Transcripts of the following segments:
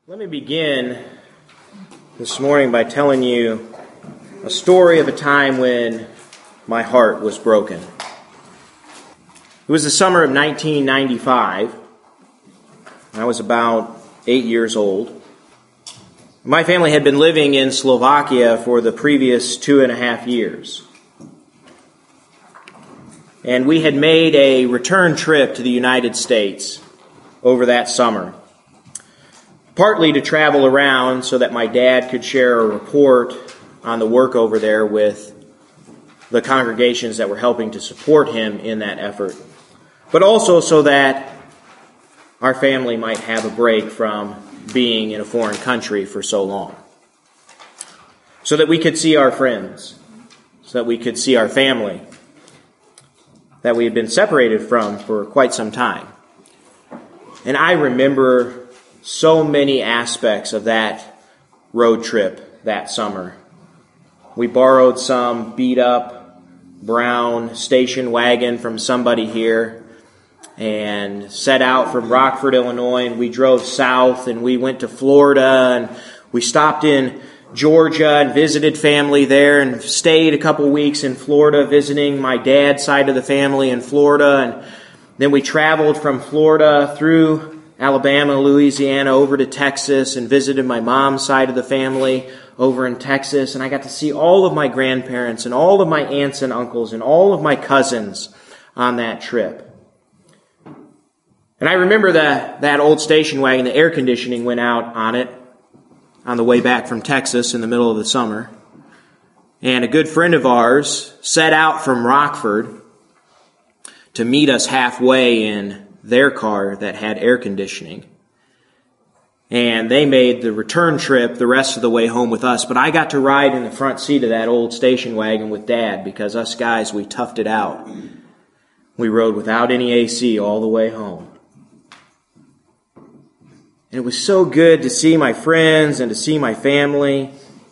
Let me begin this morning by telling you a story of a time when my heart was broken. It was the summer of 1995. I was about 8 years old. My family had been living in Slovakia for the previous 2.5 years. And we had made a return trip to the United States over that summer. Partly to travel around so that my dad could share a report on the work over there with the congregations that were helping to support him in that effort, but also so that our family might have a break from being in a foreign country for so long, so that we could see our friends, so that we could see our family that we had been separated from for quite some time. And I remember so many aspects of that road trip that summer. We borrowed some beat-up brown station wagon from somebody here and set out from Rockford, Illinois, and we drove south and we went to Florida and we stopped in Georgia and visited family there and stayed a couple weeks in Florida visiting my dad's side of the family in Florida, and then we traveled from Florida through Alabama, Louisiana, over to Texas and visited my mom's side of the family over in Texas. And I got to see all of my grandparents and all of my aunts and uncles and all of my cousins on that trip. And I remember that old station wagon, the air conditioning went out on it on the way back from Texas in the middle of the summer. And a good friend of ours set out from Rockford to meet us halfway in their car that had air conditioning. And they made the return trip the rest of the way home with us. But I got to ride in the front seat of that old station wagon with Dad because us guys, we toughed it out. We rode without any AC all the way home. And it was so good to see my friends and to see my family.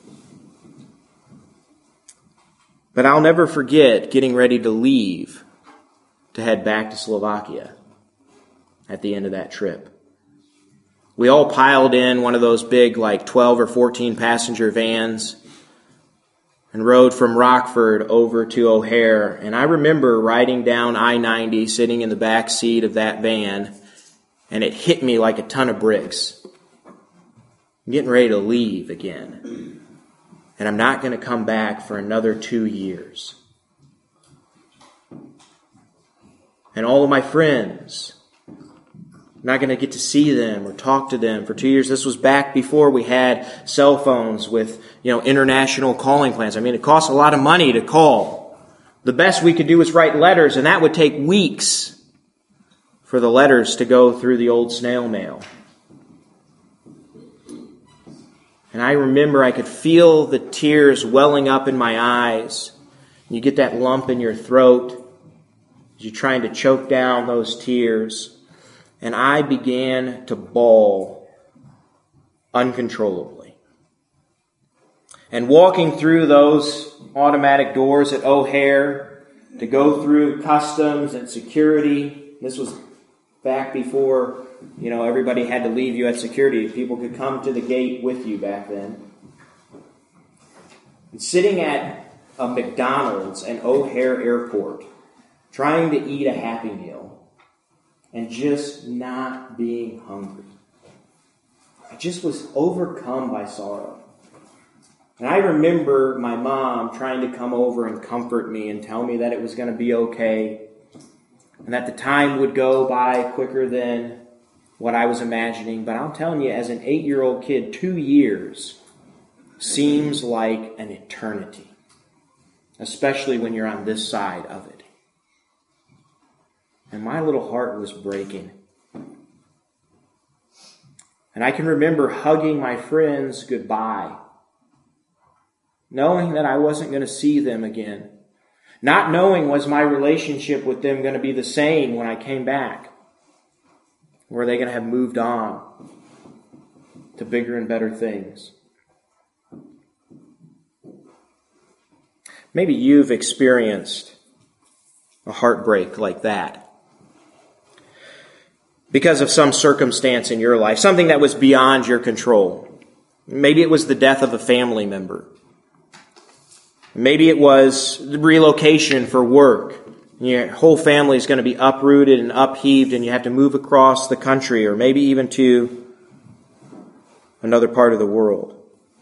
But I'll never forget getting ready to leave to head back to Slovakia at the end of that trip. We all piled in one of those big 12 or 14 passenger vans and rode from Rockford over to O'Hare. And I remember riding down I-90, sitting in the back seat of that van, and it hit me like a ton of bricks. I'm getting ready to leave again. And I'm not going to come back for another 2 years. And all of my friends, I'm not going to get to see them or talk to them for 2 years. This was back before we had cell phones with, international calling plans. I mean, it costs a lot of money to call. The best we could do was write letters, and that would take weeks for the letters to go through the old snail mail. And I remember I could feel the tears welling up in my eyes. You get that lump in your throat as you're trying to choke down those tears. And I began to bawl uncontrollably. And walking through those automatic doors at O'Hare to go through customs and security, this was back before, everybody had to leave you at security. People could come to the gate with you back then. And sitting at a McDonald's and O'Hare Airport, trying to eat a Happy Meal, and just not being hungry. I just was overcome by sorrow. And I remember my mom trying to come over and comfort me and tell me that it was going to be okay, and that the time would go by quicker than what I was imagining. But I'm telling you, as an 8-year-old kid, 2 years seems like an eternity, especially when you're on this side of it. And my little heart was breaking. And I can remember hugging my friends goodbye, knowing that I wasn't going to see them again. Not knowing was my relationship with them going to be the same when I came back. Or are they going to have moved on to bigger and better things? Maybe you've experienced a heartbreak like that. because of some circumstance in your life, something that was beyond your control. Maybe it was the death of a family member. Maybe it was the relocation for work. Your whole family is going to be uprooted and upheaved, and you have to move across the country, or maybe even to another part of the world.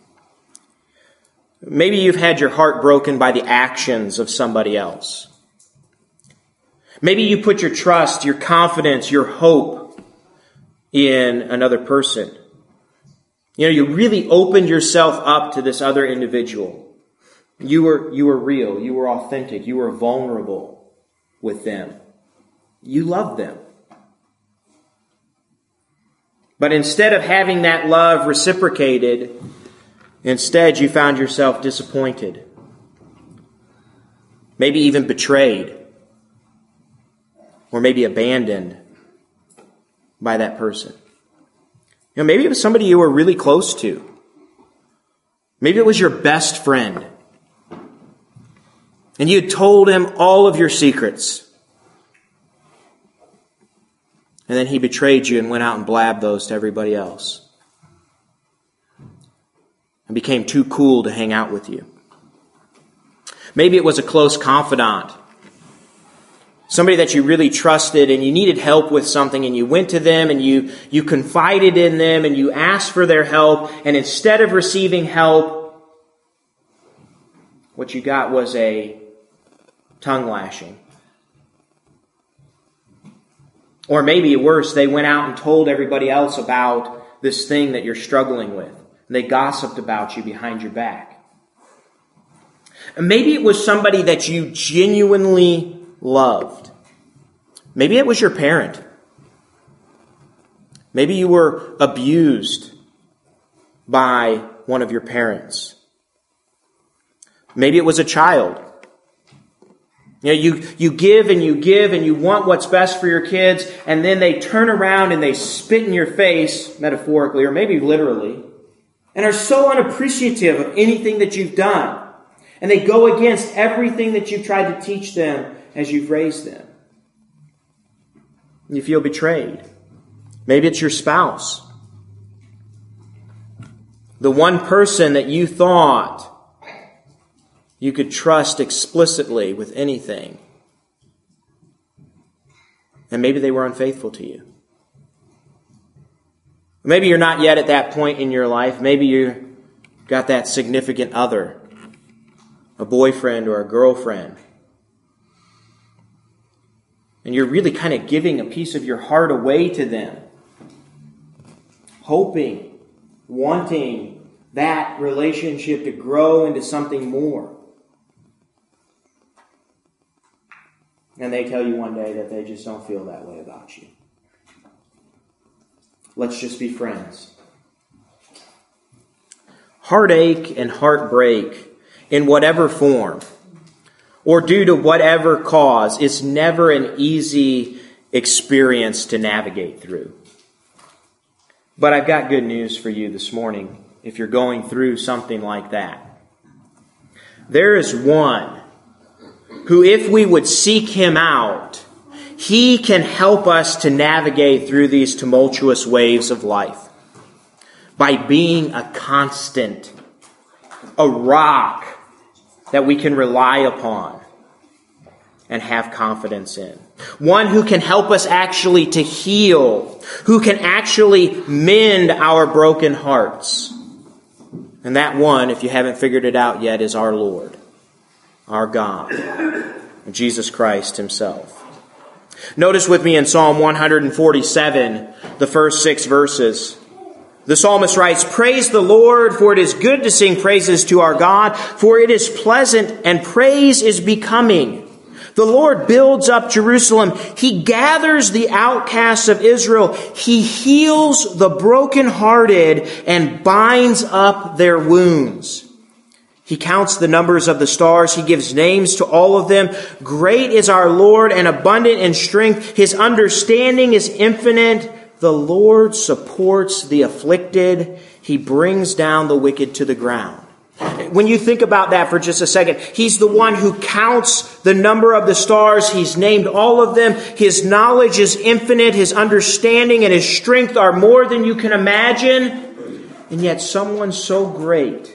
Maybe you've had your heart broken by the actions of somebody else. Maybe you put your trust, your confidence, your hope in another person. You really opened yourself up to this other individual. You were real. You were authentic. You were vulnerable with them. You loved them. But instead of having that love reciprocated, instead you found yourself disappointed. Maybe even betrayed. Or maybe abandoned by that person. Maybe it was somebody you were really close to. Maybe it was your best friend. And you had told him all of your secrets. And then he betrayed you and went out and blabbed those to everybody else. And became too cool to hang out with you. Maybe it was a close confidant. Somebody that you really trusted and you needed help with something, and you went to them and you confided in them and you asked for their help, and instead of receiving help, what you got was a tongue lashing. Or maybe worse, they went out and told everybody else about this thing that you're struggling with. And they gossiped about you behind your back. And maybe it was somebody that you genuinely loved. Maybe it was your parent. Maybe you were abused by one of your parents. Maybe it was a child. You give and you want what's best for your kids, and then they turn around and they spit in your face, metaphorically, or maybe literally, and are so unappreciative of anything that you've done. And they go against everything that you've tried to teach them as you've raised them. You feel betrayed. Maybe it's your spouse. The one person that you thought you could trust explicitly with anything. And maybe they were unfaithful to you. Maybe you're not yet at that point in your life. Maybe you got that significant other, a boyfriend or a girlfriend. And you're really kind of giving a piece of your heart away to them. Hoping, wanting that relationship to grow into something more. And they tell you one day that they just don't feel that way about you. Let's just be friends. Heartache and heartbreak in whatever form or due to whatever cause is never an easy experience to navigate through. But I've got good news for you this morning if you're going through something like that. There is one who, if we would seek him out, he can help us to navigate through these tumultuous waves of life by being a constant, a rock that we can rely upon and have confidence in. One who can help us actually to heal, who can actually mend our broken hearts. And that one, if you haven't figured it out yet, is our Lord, our God, Jesus Christ himself. Notice with me in Psalm 147, the first 6 verses. The psalmist writes, "Praise the Lord, for it is good to sing praises to our God, for it is pleasant and praise is becoming. The Lord builds up Jerusalem. He gathers the outcasts of Israel. He heals the brokenhearted and binds up their wounds. He counts the numbers of the stars. He gives names to all of them. Great is our Lord and abundant in strength. His understanding is infinite. The Lord supports the afflicted. He brings down the wicked to the ground. When you think about that for just a second, He's the one who counts the number of the stars. He's named all of them. His knowledge is infinite. His understanding and His strength are more than you can imagine. And yet someone so great,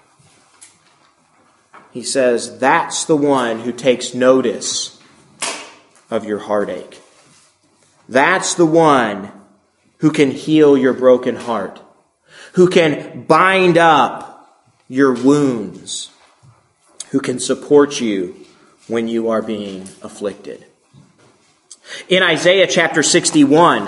He says, that's the one who takes notice of your heartache. That's the one who can heal your broken heart, who can bind up your wounds, who can support you when you are being afflicted. In Isaiah chapter 61,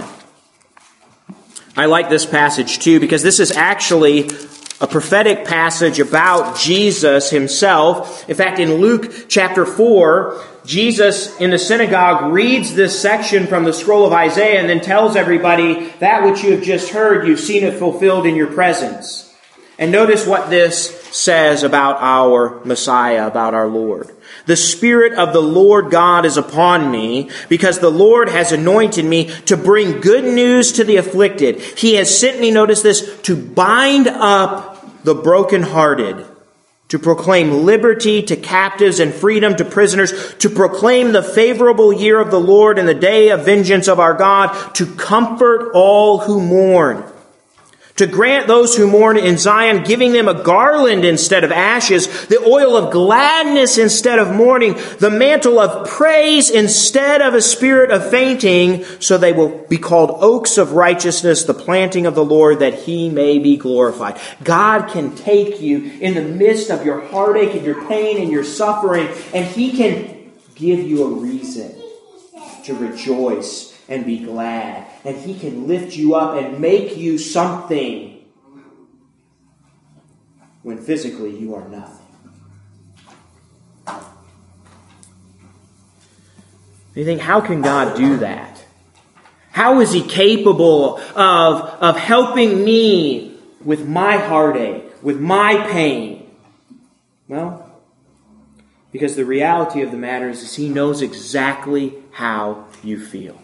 I like this passage too, because this is actually a prophetic passage about Jesus Himself. In fact, in Luke chapter 4, Jesus in the synagogue reads this section from the scroll of Isaiah and then tells everybody, that which you have just heard, you've seen it fulfilled in your presence. And notice what this says about our Messiah, about our Lord. The Spirit of the Lord God is upon me, because the Lord has anointed me to bring good news to the afflicted. He has sent me, notice this, to bind up the brokenhearted, to proclaim liberty to captives and freedom to prisoners, to proclaim the favorable year of the Lord and the day of vengeance of our God, to comfort all who mourn, to grant those who mourn in Zion, giving them a garland instead of ashes, the oil of gladness instead of mourning, the mantle of praise instead of a spirit of fainting, so they will be called oaks of righteousness, the planting of the Lord, that He may be glorified. God can take you in the midst of your heartache and your pain and your suffering, and He can give you a reason to rejoice and be glad. And He can lift you up and make you something when physically you are nothing. You think, how can God do that? How is He capable of helping me with my heartache, with my pain? Well, because the reality of the matter is He knows exactly how you feel.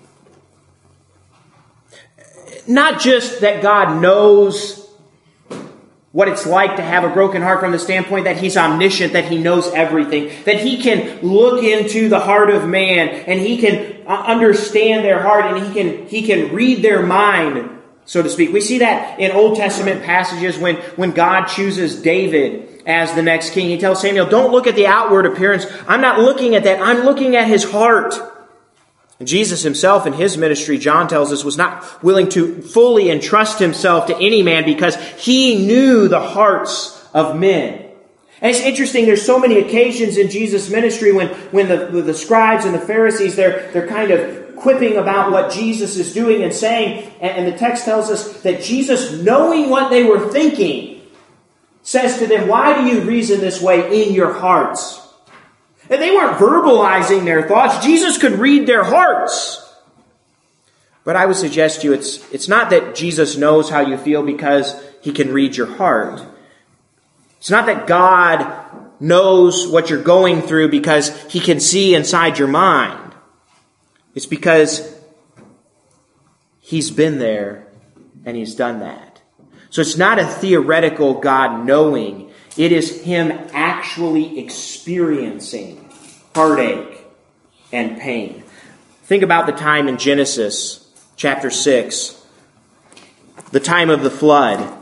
Not just that God knows what it's like to have a broken heart from the standpoint that He's omniscient, that He knows everything, that He can look into the heart of man and He can understand their heart and He can read their mind, so to speak. We see that in Old Testament passages when God chooses David as the next king. He tells Samuel, don't look at the outward appearance. I'm not looking at that. I'm looking at his heart. And Jesus Himself in His ministry, John tells us, was not willing to fully entrust Himself to any man because He knew the hearts of men. And it's interesting, there's so many occasions in Jesus' ministry when the scribes and the Pharisees, they're kind of quipping about what Jesus is doing and saying. And the text tells us that Jesus, knowing what they were thinking, says to them, why do you reason this way in your hearts? And they weren't verbalizing their thoughts. Jesus could read their hearts. But I would suggest to you, it's not that Jesus knows how you feel because He can read your heart. It's not that God knows what you're going through because He can see inside your mind. It's because He's been there and He's done that. So it's not a theoretical God knowing. It is Him actually experiencing heartache and pain. Think about the time in Genesis chapter 6, the time of the flood.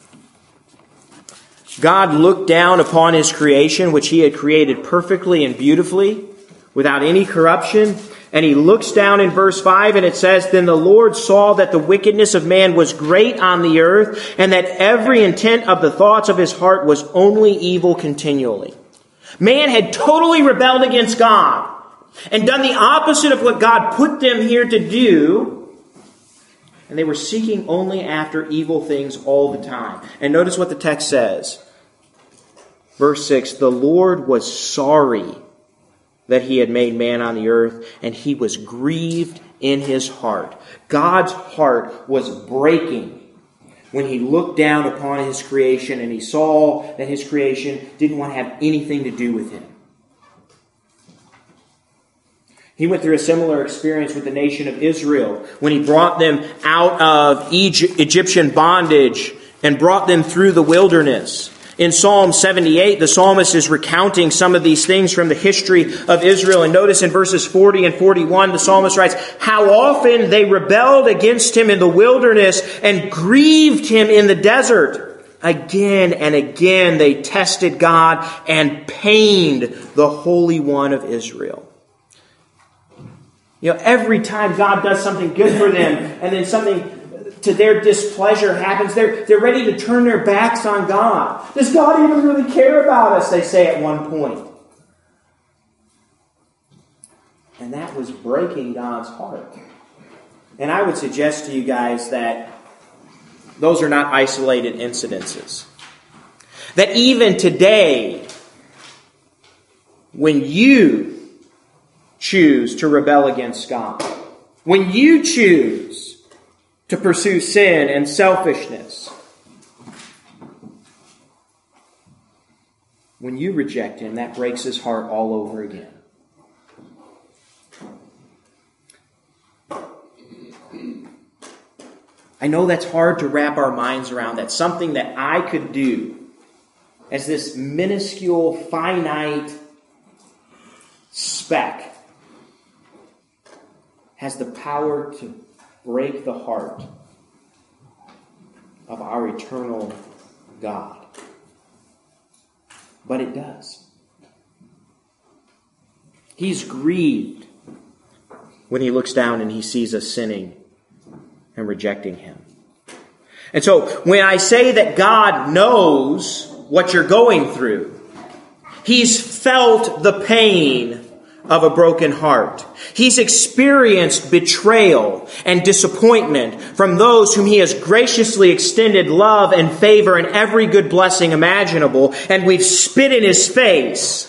God looked down upon His creation, which He had created perfectly and beautifully, without any corruption. And He looks down in verse 5 and it says, then the Lord saw that the wickedness of man was great on the earth, and that every intent of the thoughts of his heart was only evil continually. Man had totally rebelled against God and done the opposite of what God put them here to do. And they were seeking only after evil things all the time. And notice what the text says. Verse 6, the Lord was sorry that He had made man on the earth, and He was grieved in His heart. God's heart was breaking when He looked down upon His creation and He saw that His creation didn't want to have anything to do with Him. He went through a similar experience with the nation of Israel when He brought them out of Egyptian bondage and brought them through the wilderness. In Psalm 78, the psalmist is recounting some of these things from the history of Israel. And notice in verses 40 and 41, the psalmist writes, "How often they rebelled against him in the wilderness and grieved him in the desert. Again and again they tested God and pained the Holy One of Israel." Every time God does something good for them and then something to their displeasure happens, they're ready to turn their backs on God. Does God even really care about us, they say at one point. And that was breaking God's heart. And I would suggest to you guys that those are not isolated incidences. That even today, when you choose to rebel against God, when you choose to pursue sin and selfishness, when you reject Him, that breaks His heart all over again. I know that's hard to wrap our minds around. That's something that I could do as this minuscule, finite speck has the power to break the heart of our eternal God. But it does. He's grieved when He looks down and He sees us sinning and rejecting Him. And so when I say that God knows what you're going through, He's felt the pain of a broken heart. He's experienced betrayal and disappointment from those whom He has graciously extended love and favor and every good blessing imaginable, and we've spit in His face.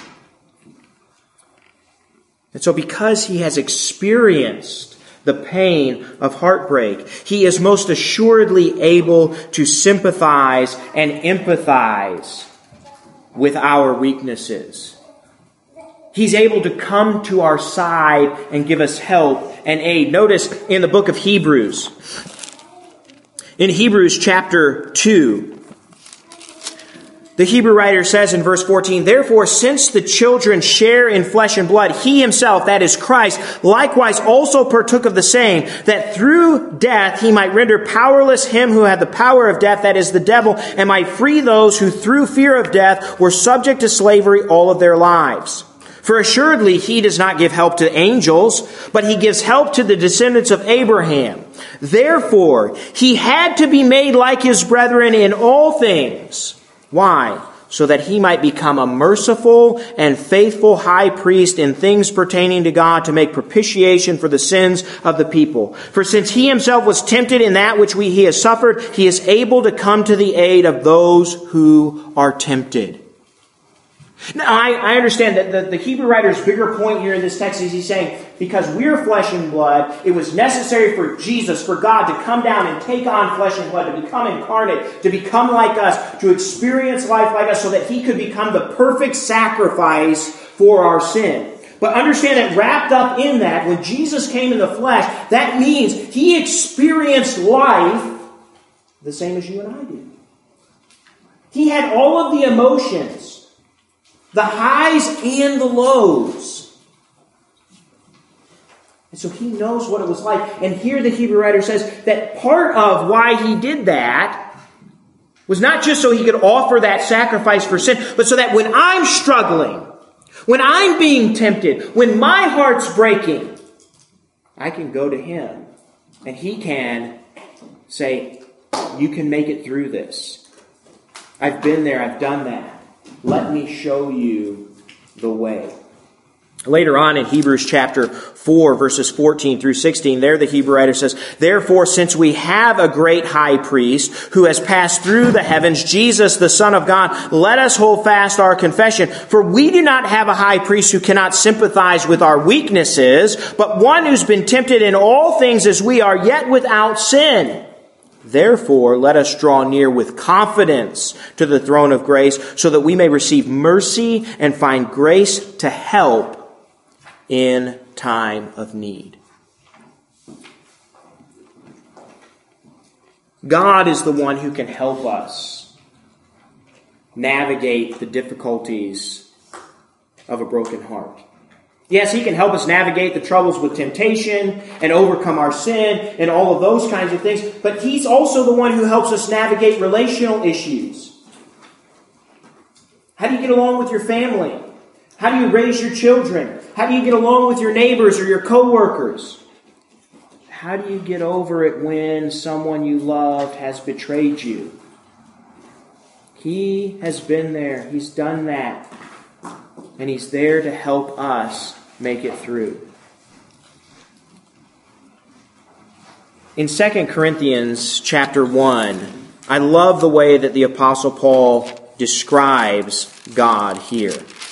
And so because He has experienced the pain of heartbreak, He is most assuredly able to sympathize and empathize with our weaknesses. He's able to come to our side and give us help and aid. Notice in the book of Hebrews, in Hebrews chapter 2, the Hebrew writer says in verse 14, "Therefore, since the children share in flesh and blood, He Himself, that is Christ, likewise also partook of the same, that through death He might render powerless him who had the power of death, that is the devil, and might free those who through fear of death were subject to slavery all of their lives. For assuredly He does not give help to angels, but He gives help to the descendants of Abraham. Therefore, He had to be made like His brethren in all things." Why? So that He might become a merciful and faithful high priest in things pertaining to God, to make propitiation for the sins of the people. For since He Himself was tempted in that which He has suffered, He is able to come to the aid of those who are tempted. Now, I understand that the Hebrew writer's bigger point here in this text is he's saying, because we're flesh and blood, it was necessary for Jesus, for God, to come down and take on flesh and blood, to become incarnate, to become like us, to experience life like us, so that He could become the perfect sacrifice for our sin. But understand that wrapped up in that, when Jesus came in the flesh, that means He experienced life the same as you and I did. He had all of the emotions, the highs and the lows. And so He knows what it was like. And here the Hebrew writer says that part of why He did that was not just so He could offer that sacrifice for sin, but so that when I'm struggling, when I'm being tempted, when my heart's breaking, I can go to Him and He can say, "You can make it through this. I've been there, I've done that. Let me show you the way." Later on in Hebrews chapter 4, verses 14 through 16, there the Hebrew writer says, "Therefore, since we have a great high priest who has passed through the heavens, Jesus, the Son of God, let us hold fast our confession. For we do not have a high priest who cannot sympathize with our weaknesses, but one who's been tempted in all things as we are, yet without sin. Therefore, let us draw near with confidence to the throne of grace, so that we may receive mercy and find grace to help in time of need." God is the one who can help us navigate the difficulties of a broken heart. Yes, He can help us navigate the troubles with temptation and overcome our sin and all of those kinds of things, but He's also the one who helps us navigate relational issues. How do you get along with your family? How do you raise your children? How do you get along with your neighbors or your coworkers? How do you get over it when someone you loved has betrayed you? He has been there. He's done that. And He's there to help us make it through. In 2 Corinthians chapter 1, I love the way that the Apostle Paul describes God here.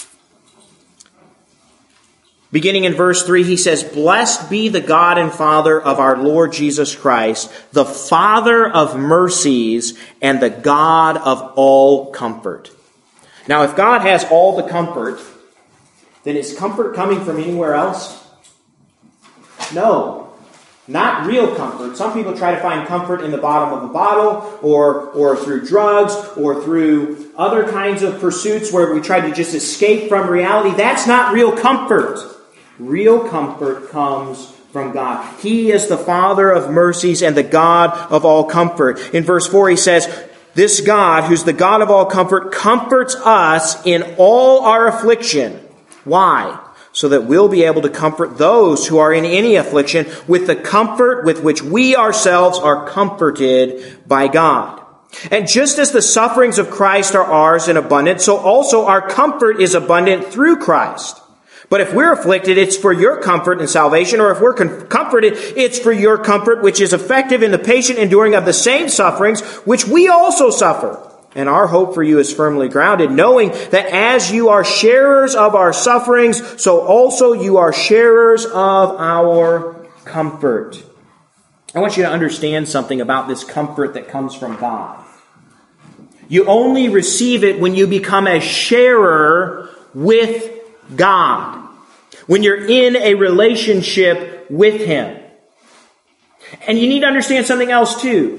Beginning in verse 3, he says, "Blessed be the God and Father of our Lord Jesus Christ, the Father of mercies and the God of all comfort." Now, if God has all the comfort, then is comfort coming from anywhere else? No, not real comfort. Some people try to find comfort in the bottom of a bottle or through drugs or through other kinds of pursuits where we try to just escape from reality. That's not real comfort. Real comfort comes from God. He is the Father of mercies and the God of all comfort. In verse 4 he says, "This God, who's the God of all comfort, comforts us in all our affliction." Why? So that we'll be able to comfort those who are in any affliction with the comfort with which we ourselves are comforted by God. And just as the sufferings of Christ are ours in abundance, so also our comfort is abundant through Christ. But if we're afflicted, it's for your comfort and salvation, or if we're comforted, it's for your comfort, which is effective in the patient enduring of the same sufferings, which we also suffer. And our hope for you is firmly grounded, knowing that as you are sharers of our sufferings, so also you are sharers of our comfort. I want you to understand something about this comfort that comes from God. You only receive it when you become a sharer with God, when you're in a relationship with Him. And you need to understand something else too.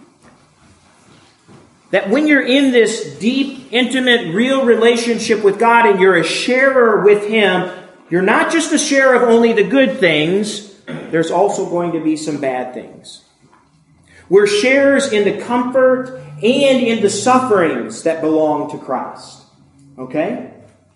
That when you're in this deep, intimate, real relationship with God and you're a sharer with Him, you're not just a sharer of only the good things, there's also going to be some bad things. We're sharers in the comfort and in the sufferings that belong to Christ. Okay?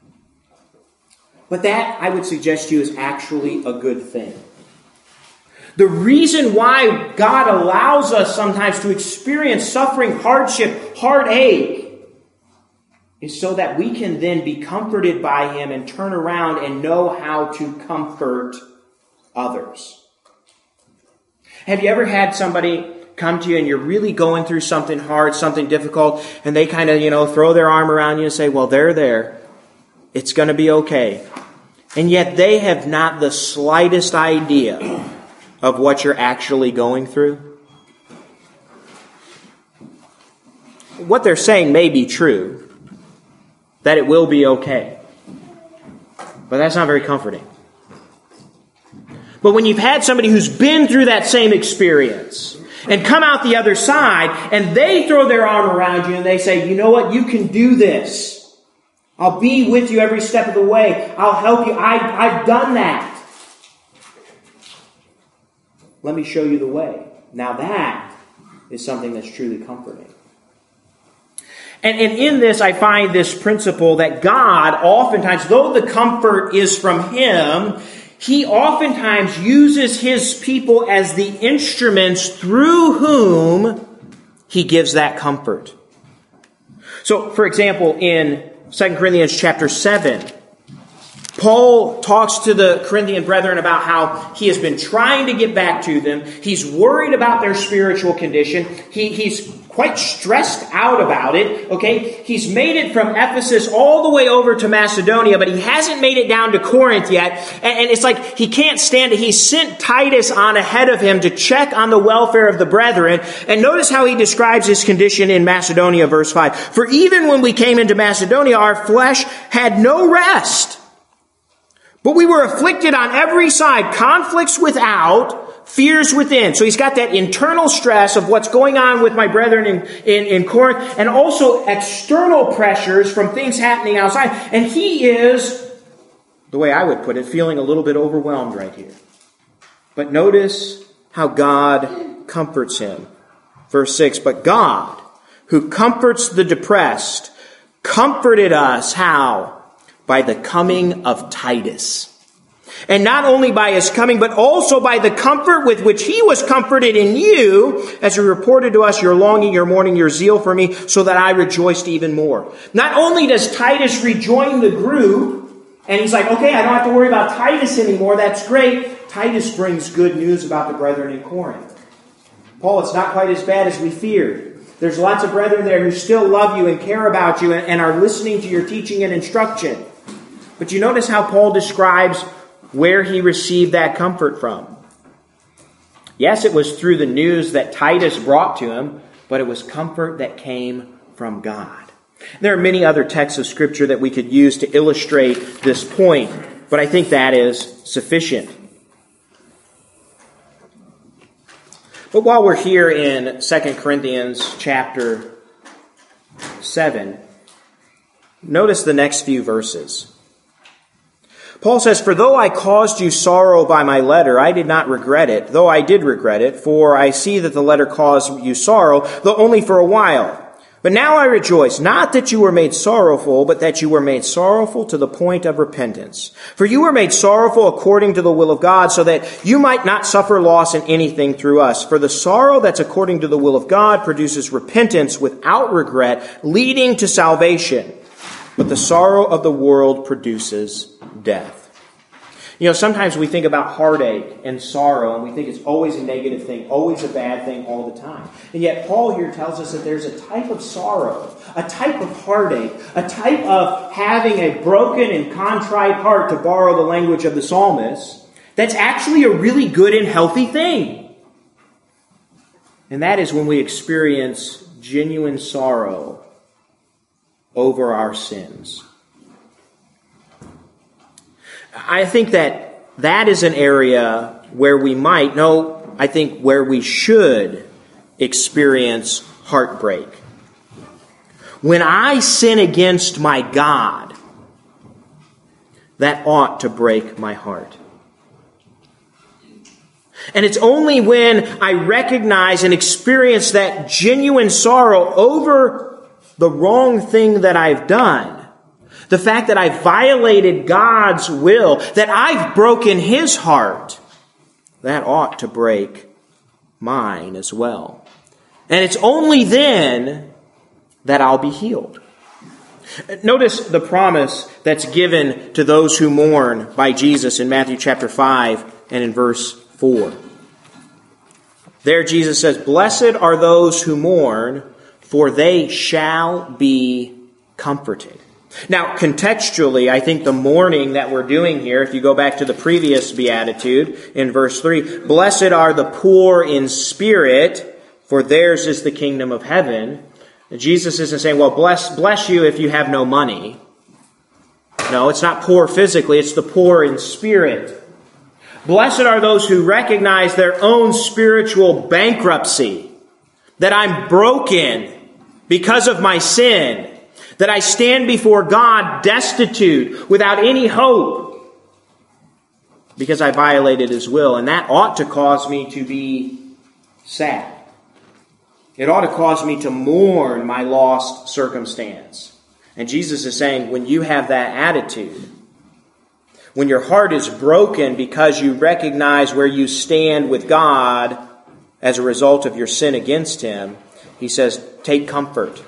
But that, I would suggest to you, is actually a good thing. The reason why God allows us sometimes to experience suffering, hardship, heartache, is so that we can then be comforted by Him and turn around and know how to comfort others. Have you ever had somebody come to you and you're really going through something hard, something difficult, and they kind of, throw their arm around you and say, well, they're there. It's going to be okay. And yet they have not the slightest idea of what you're actually going through? What they're saying may be true, that it will be okay. But that's not very comforting. But when you've had somebody who's been through that same experience and come out the other side and they throw their arm around you and they say, you know what, you can do this. I'll be with you every step of the way. I'll help you. I've done that. Let me show you the way. Now that is something that's truly comforting. And in this, I find this principle that God oftentimes, though the comfort is from Him, He oftentimes uses His people as the instruments through whom He gives that comfort. So, for example, in 2 Corinthians chapter 7, Paul talks to the Corinthian brethren about how he has been trying to get back to them. He's worried about their spiritual condition. He's quite stressed out about it. Okay, he's made it from Ephesus all the way over to Macedonia, but he hasn't made it down to Corinth yet. And it's like he can't stand it. He sent Titus on ahead of him to check on the welfare of the brethren. And notice how he describes his condition in Macedonia, verse 5. For even when we came into Macedonia, our flesh had no rest. But we were afflicted on every side, conflicts without, fears within. So he's got that internal stress of what's going on with my brethren in Corinth, and also external pressures from things happening outside. And he is, the way I would put it, feeling a little bit overwhelmed right here. But notice how God comforts him. Verse 6, but God, who comforts the depressed, comforted us, how? By the coming of Titus. And not only by his coming, but also by the comfort with which he was comforted in you, as he reported to us your longing, your mourning, your zeal for me, so that I rejoiced even more. Not only does Titus rejoin the group, and he's like, okay, I don't have to worry about Titus anymore, that's great. Titus brings good news about the brethren in Corinth. Paul, it's not quite as bad as we feared. There's lots of brethren there who still love you and care about you and are listening to your teaching and instruction. But you notice how Paul describes where he received that comfort from. Yes, it was through the news that Titus brought to him, but it was comfort that came from God. There are many other texts of Scripture that we could use to illustrate this point, but I think that is sufficient. But while we're here in 2 Corinthians chapter 7, notice the next few verses. Paul says, for though I caused you sorrow by my letter, I did not regret it, though I did regret it, for I see that the letter caused you sorrow, though only for a while. But now I rejoice, not that you were made sorrowful, but that you were made sorrowful to the point of repentance. For you were made sorrowful according to the will of God, so that you might not suffer loss in anything through us. For the sorrow that's according to the will of God produces repentance without regret, leading to salvation. But the sorrow of the world produces death. You know, sometimes we think about heartache and sorrow, and we think it's always a negative thing, always a bad thing all the time. And yet Paul here tells us that there's a type of sorrow, a type of heartache, a type of having a broken and contrite heart, to borrow the language of the psalmist, that's actually a really good and healthy thing. And that is when we experience genuine sorrow over our sins. I think that is an area where we might, where we should experience heartbreak. When I sin against my God, that ought to break my heart. And it's only when I recognize and experience that genuine sorrow over the wrong thing that I've done, the fact that I've violated God's will, that I've broken His heart, that ought to break mine as well. And it's only then that I'll be healed. Notice the promise that's given to those who mourn by Jesus in Matthew chapter 5 and in verse 4. There Jesus says, "Blessed are those who mourn, for they shall be comforted." Now, contextually, I think the mourning that we're doing here, if you go back to the previous beatitude in verse 3, "Blessed are the poor in spirit, for theirs is the kingdom of heaven." Jesus isn't saying, well, bless you if you have no money. No, it's not poor physically, it's the poor in spirit. Blessed are those who recognize their own spiritual bankruptcy, that I'm broken because of my sin, that I stand before God destitute, without any hope, because I violated His will. And that ought to cause me to be sad. It ought to cause me to mourn my lost circumstance. And Jesus is saying, when you have that attitude, when your heart is broken because you recognize where you stand with God as a result of your sin against Him, He says, take comfort.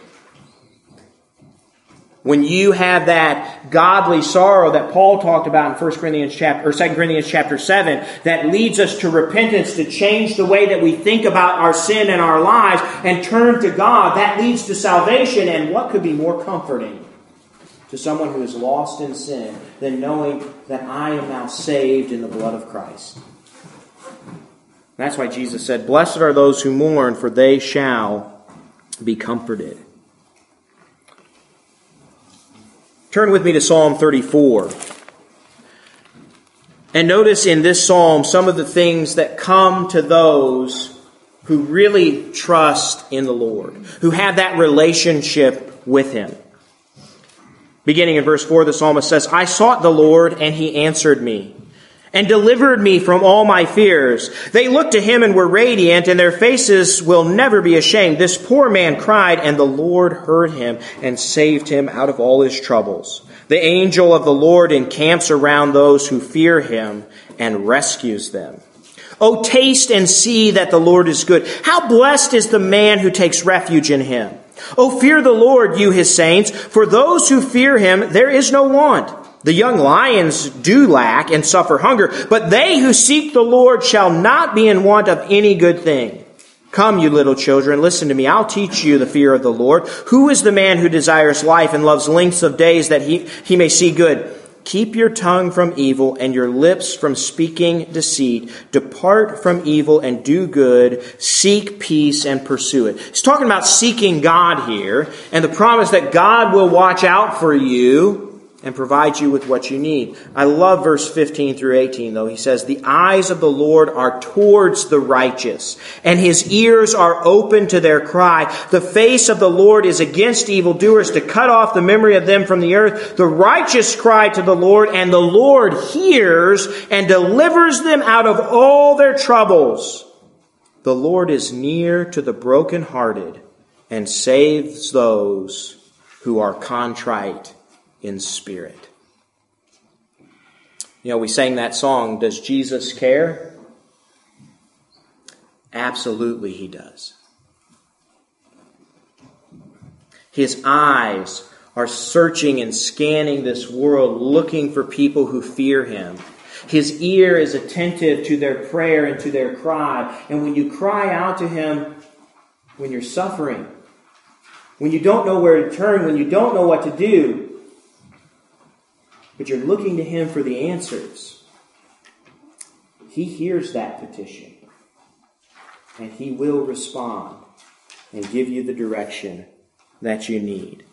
When you have that godly sorrow that Paul talked about in 2 Corinthians chapter 7, that leads us to repentance, to change the way that we think about our sin and our lives and turn to God, that leads to salvation. And what could be more comforting to someone who is lost in sin than knowing that I am now saved in the blood of Christ? That's why Jesus said, "Blessed are those who mourn, for they shall be comforted." Turn with me to Psalm 34. And notice in this psalm some of the things that come to those who really trust in the Lord, who have that relationship with Him. Beginning in verse 4, the psalmist says, I sought the Lord, and He answered me, and delivered me from all my fears. They looked to Him and were radiant, and their faces will never be ashamed. This poor man cried, and the Lord heard him and saved him out of all his troubles. The angel of the Lord encamps around those who fear Him and rescues them. Oh, taste and see that the Lord is good. How blessed is the man who takes refuge in Him. Oh, fear the Lord, you His saints. For those who fear Him, there is no want. The young lions do lack and suffer hunger, but they who seek the Lord shall not be in want of any good thing. Come, you little children, listen to me. I'll teach you the fear of the Lord. Who is the man who desires life and loves lengths of days that he may see good? Keep your tongue from evil and your lips from speaking deceit. Depart from evil and do good. Seek peace and pursue it. He's talking about seeking God here and the promise that God will watch out for you and provide you with what you need. I love verse 15 through 18, though. He says, the eyes of the Lord are towards the righteous, and His ears are open to their cry. The face of the Lord is against evildoers, to cut off the memory of them from the earth. The righteous cry to the Lord, and the Lord hears and delivers them out of all their troubles. The Lord is near to the brokenhearted and saves those who are contrite in spirit. You know, we sang that song, Does Jesus Care? Absolutely He does. His eyes are searching and scanning this world, looking for people who fear Him. His ear is attentive to their prayer and to their cry. And when you cry out to Him, when you're suffering, when you don't know where to turn, when you don't know what to do, but you're looking to Him for the answers, He hears that petition. And He will respond and give you the direction that you need.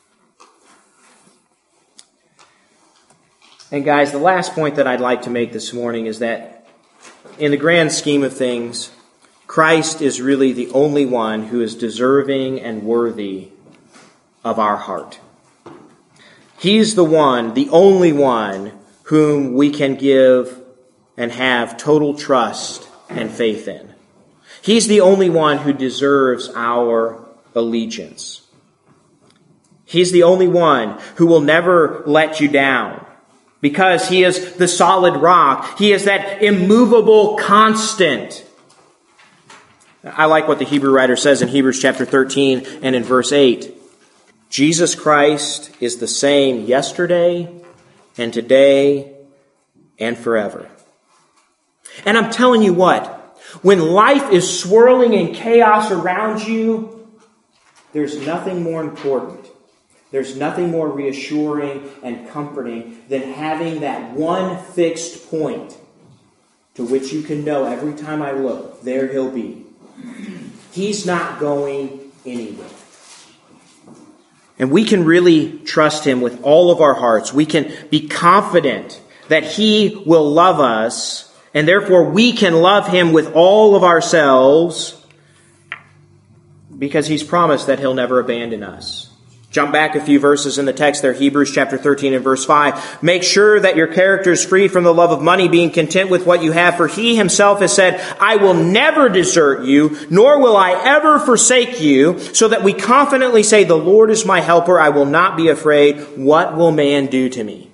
And guys, the last point that I'd like to make this morning is that in the grand scheme of things, Christ is really the only one who is deserving and worthy of our heart. He's the one, the only one, whom we can give and have total trust and faith in. He's the only one who deserves our allegiance. He's the only one who will never let you down because He is the solid rock. He is that immovable constant. I like what the Hebrew writer says in Hebrews chapter 13 and in verse 8. Jesus Christ is the same yesterday and today and forever. And I'm telling you what, when life is swirling in chaos around you, there's nothing more important. There's nothing more reassuring and comforting than having that one fixed point to which you can know every time I look, there He'll be. He's not going anywhere. And we can really trust Him with all of our hearts. We can be confident that He will love us, and therefore we can love Him with all of ourselves because He's promised that He'll never abandon us. Jump back a few verses in the text there, Hebrews chapter 13 and verse 5. Make sure that your character is free from the love of money, being content with what you have, for He Himself has said, I will never desert you, nor will I ever forsake you, so that we confidently say, the Lord is my helper, I will not be afraid. What will man do to me?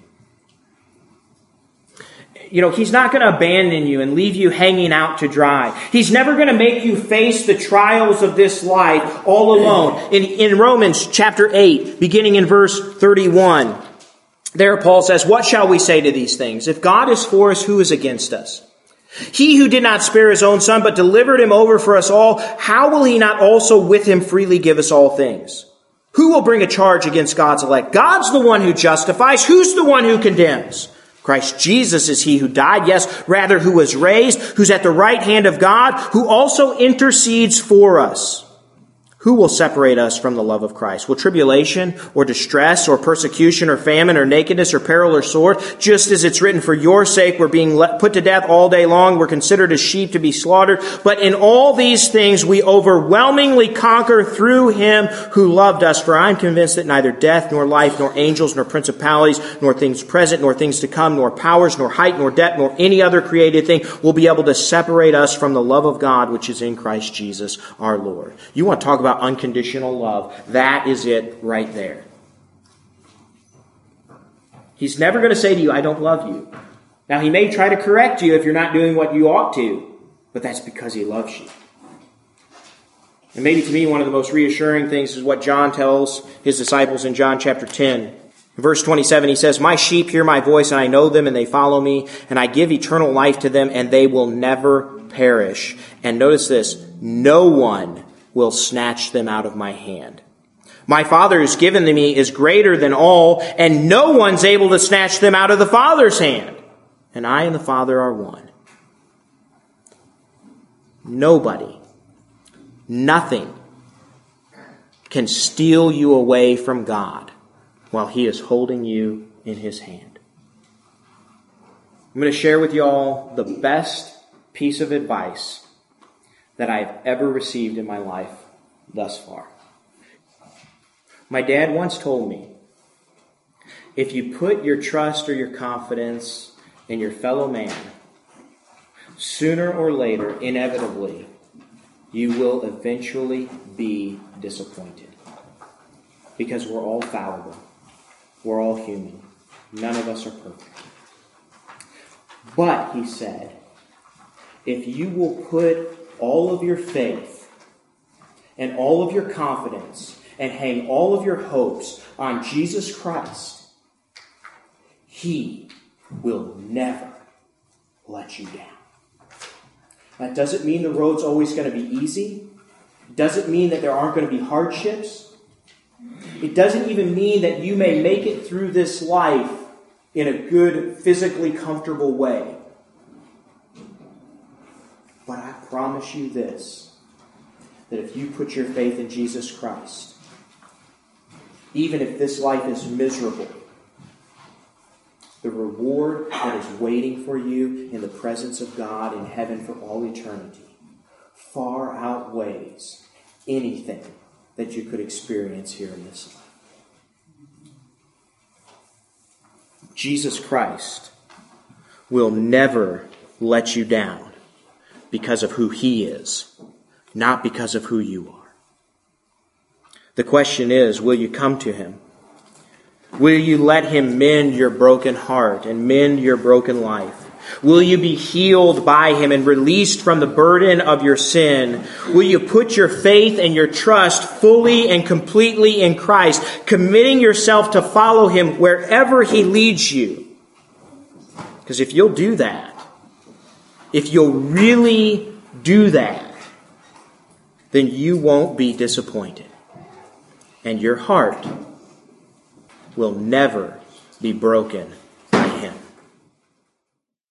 You know, He's not going to abandon you and leave you hanging out to dry. He's never going to make you face the trials of this life all alone. In Romans chapter 8, beginning in verse 31, there Paul says, what shall we say to these things? If God is for us, who is against us? He who did not spare His own Son, but delivered Him over for us all, how will He not also with Him freely give us all things? Who will bring a charge against God's elect? God's the one who justifies. Who's the one who condemns? Christ Jesus is He who died, yes, rather who was raised, who's at the right hand of God, who also intercedes for us. Who will separate us from the love of Christ? Will tribulation or distress or persecution or famine or nakedness or peril or sword? Just as it's written, for your sake we're being put to death all day long. We're considered as sheep to be slaughtered. But in all these things we overwhelmingly conquer through him who loved us. For I'm convinced that neither death nor life nor angels nor principalities nor things present nor things to come nor powers nor height nor depth nor any other created thing will be able to separate us from the love of God which is in Christ Jesus our Lord. You want to talk about unconditional love? That is it right there. He's never going to say to you, I don't love you. Now, he may try to correct you if you're not doing what you ought to, but that's because he loves you. And maybe to me, one of the most reassuring things is what John tells his disciples in John chapter 10. In verse 27, he says, my sheep hear my voice, and I know them, and they follow me, and I give eternal life to them, and they will never perish. And notice this, no one will snatch them out of my hand. My Father who's given to me is greater than all, and no one's able to snatch them out of the Father's hand. And I and the Father are one. Nobody, nothing can steal you away from God while he is holding you in his hand. I'm going to share with you all the best piece of advice that I've ever received in my life thus far. My dad once told me, if you put your trust or your confidence in your fellow man, sooner or later, inevitably, you will eventually be disappointed. Because we're all fallible. We're all human. None of us are perfect. But, he said, if you will put all of your faith and all of your confidence and hang all of your hopes on Jesus Christ, he will never let you down. That doesn't mean the road's always going to be easy. It doesn't mean that there aren't going to be hardships. It doesn't even mean that you may make it through this life in a good, physically comfortable way. But I promise you this, that if you put your faith in Jesus Christ, even if this life is miserable, the reward that is waiting for you in the presence of God in heaven for all eternity far outweighs anything that you could experience here in this life. Jesus Christ will never let you down because of who he is, not because of who you are. The question is, will you come to him? Will you let him mend your broken heart and mend your broken life? Will you be healed by him and released from the burden of your sin? Will you put your faith and your trust fully and completely in Christ, committing yourself to follow him wherever he leads you? Because if you'll do that, if you'll really do that, then you won't be disappointed. And your heart will never be broken